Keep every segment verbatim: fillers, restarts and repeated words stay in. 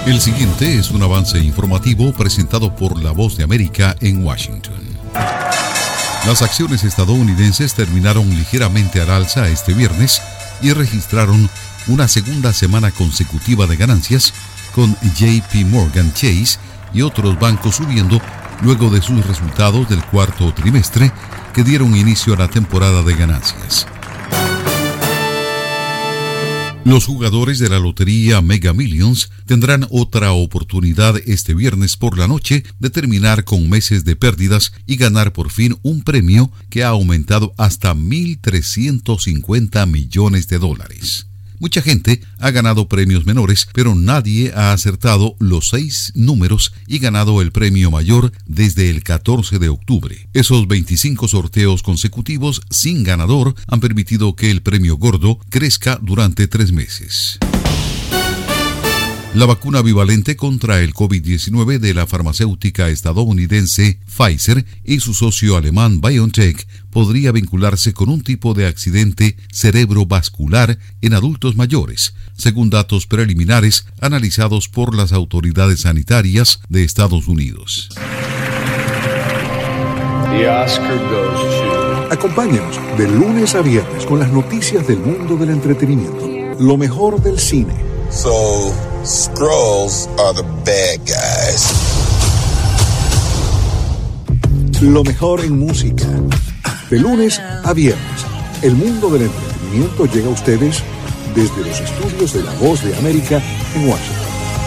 El siguiente es un avance informativo presentado por La Voz de América en Washington. Las acciones estadounidenses terminaron ligeramente al alza este viernes y registraron una segunda semana consecutiva de ganancias, con J P Morgan Chase y otros bancos subiendo luego de sus resultados del cuarto trimestre que dieron inicio a la temporada de ganancias. Los jugadores de la lotería Mega Millions tendrán otra oportunidad este viernes por la noche de terminar con meses de pérdidas y ganar por fin un premio que ha aumentado hasta mil trescientos cincuenta millones de dólares. Mucha gente ha ganado premios menores, pero nadie ha acertado los seis números y ganado el premio mayor desde el catorce de octubre. Esos veinticinco sorteos consecutivos sin ganador han permitido que el premio gordo crezca durante tres meses. La vacuna bivalente contra el COVID diecinueve de la farmacéutica estadounidense Pfizer y su socio alemán BioNTech podría vincularse con un tipo de accidente cerebrovascular en adultos mayores, según datos preliminares analizados por las autoridades sanitarias de Estados Unidos. The Oscar goes to... Acompáñenos de lunes a viernes con las noticias del mundo del entretenimiento, lo mejor del cine. So, Skrulls are the bad guys. Lo mejor en música. De lunes a viernes, el mundo del entretenimiento llega a ustedes desde los estudios de La Voz de América en Washington.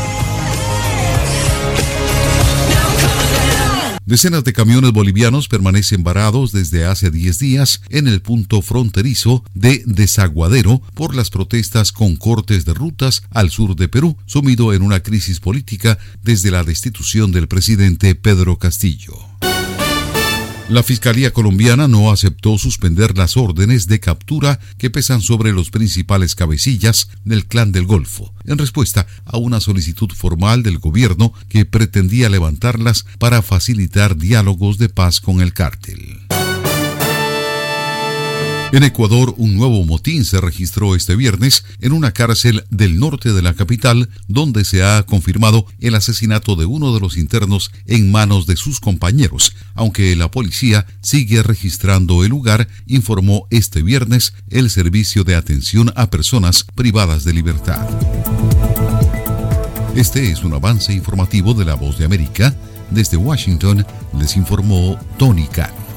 Decenas de camiones bolivianos permanecen varados desde hace diez días en el punto fronterizo de Desaguadero por las protestas con cortes de rutas al sur de Perú, sumido en una crisis política desde la destitución del presidente Pedro Castillo. La Fiscalía colombiana no aceptó suspender las órdenes de captura que pesan sobre los principales cabecillas del Clan del Golfo, en respuesta a una solicitud formal del gobierno que pretendía levantarlas para facilitar diálogos de paz con el cártel. En Ecuador, un nuevo motín se registró este viernes en una cárcel del norte de la capital, donde se ha confirmado el asesinato de uno de los internos en manos de sus compañeros, aunque la policía sigue registrando el lugar, informó este viernes el Servicio de Atención a Personas Privadas de Libertad. Este es un avance informativo de La Voz de América. Desde Washington les informó Tony Cano.